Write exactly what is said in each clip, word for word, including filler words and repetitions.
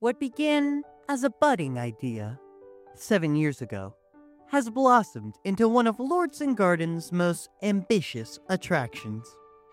What began as a budding idea seven years ago has blossomed into one of Lordson Gardens' most ambitious attractions.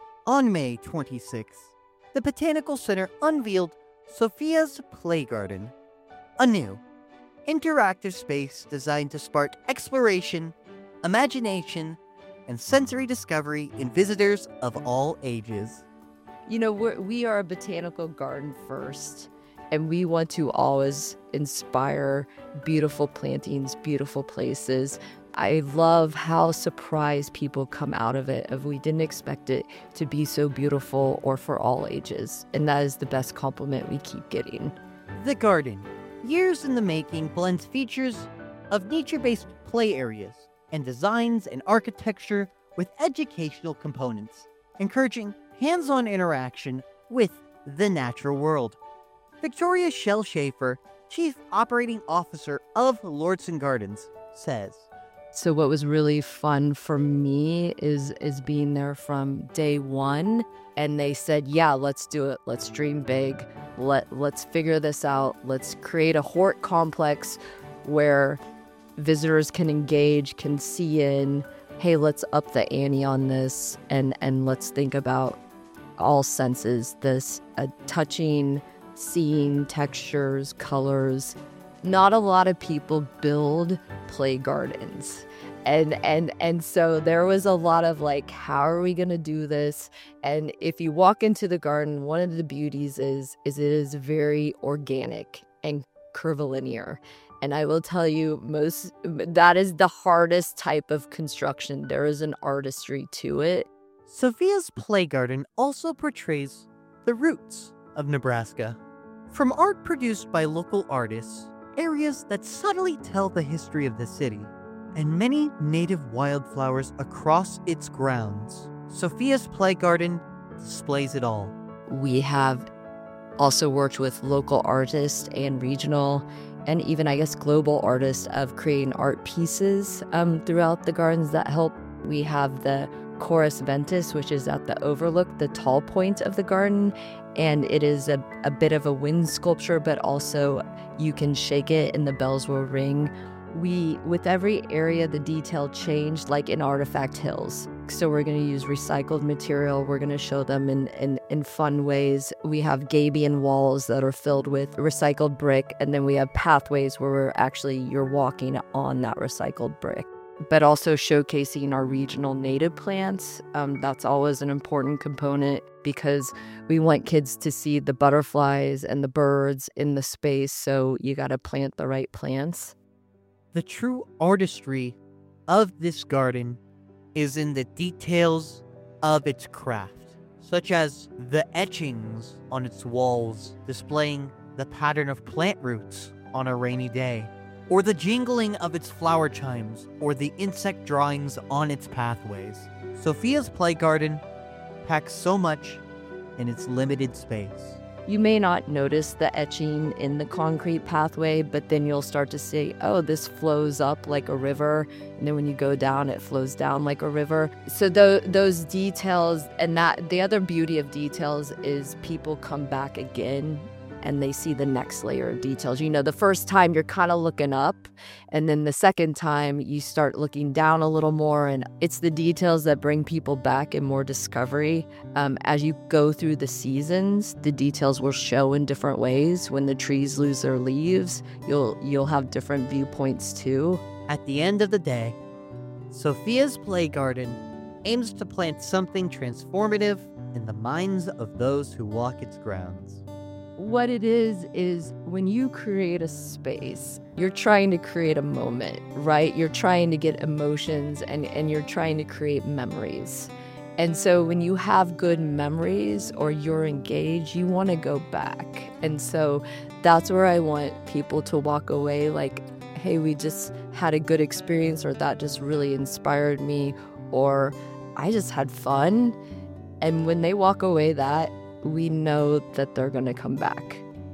On May twenty-sixth, the Botanical Center unveiled Sophia's Play Garden, a new, interactive space designed to spark exploration, imagination, and sensory discovery in visitors of all ages. You know, we're, we are a botanical garden first, and we want to always inspire beautiful plantings, beautiful places. I love how surprised people come out of it, if we didn't expect it to be so beautiful or for all ages. And that is the best compliment we keep getting. The garden, years in the making, blends features of nature-based play areas and designs and architecture with educational components, encouraging hands-on interaction with the natural world. Victoria Shell Schaefer, Chief Operating Officer of Lordson Gardens, says, So what was really fun for me is is being there from day one. And they said, yeah, let's do it. Let's dream big. Let, let's figure this out. Let's create a hort complex where visitors can engage, can see in, hey, let's up the ante on this. And, and let's think about all senses, this uh, touching, seeing, textures, colors. Not a lot of people build play gardens. And and and so there was a lot of like, how are we going to do this? And if you walk into the garden, one of the beauties is is it is very organic and curvilinear. And I will tell you, most that is the hardest type of construction. There is an artistry to it. Sophia's Play Garden also portrays the roots of Nebraska. From art produced by local artists, areas that subtly tell the history of the city, and many native wildflowers across its grounds, Sophia's Play Garden displays it all. We have also worked with local artists and regional and even, I guess, global artists of creating art pieces um, throughout the gardens that help. We have the Chorus Ventus, which is at the overlook, the tall point of the garden, and it is a, a bit of a wind sculpture, but also you can shake it and the bells will ring. We, with every area, the detail changed, like in Artifact Hills. So we're going to use recycled material. We're going to show them in, in, in fun ways. We have gabion walls that are filled with recycled brick, and then we have pathways where we're actually, you're walking on that recycled brick. But also showcasing our regional native plants. Um, that's always an important component because we want kids to see the butterflies and the birds in the space, so you got to plant the right plants. The true artistry of this garden is in the details of its craft, such as the etchings on its walls displaying the pattern of plant roots on a rainy day, or the jingling of its flower chimes, or the insect drawings on its pathways. Sophia's Play Garden packs so much in its limited space. You may not notice the etching in the concrete pathway, but then you'll start to see, oh, this flows up like a river. And then when you go down, it flows down like a river. So th- those details, and that the other beauty of details is people come back again and they see the next layer of details. You know, the first time you're kind of looking up, and then the second time you start looking down a little more, and it's the details that bring people back and more discovery. Um, as you go through the seasons, the details will show in different ways. When the trees lose their leaves, you'll you'll have different viewpoints too. At the end of the day, Sophia's Play Garden aims to plant something transformative in the minds of those who walk its grounds. What it is, is when you create a space, you're trying to create a moment, right? You're trying to get emotions and, and you're trying to create memories. And so when you have good memories or you're engaged, you want to go back. And so that's where I want people to walk away like, hey, we just had a good experience, or that just really inspired me, or I just had fun. And when they walk away that, we know that they're going to come back.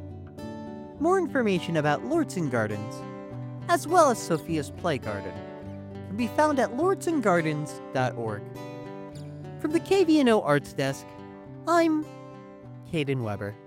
More information about Lordson Gardens, as well as Sophia's Play Garden, can be found at lordson gardens dot org. From the K V N O Arts Desk, I'm Caden Weber.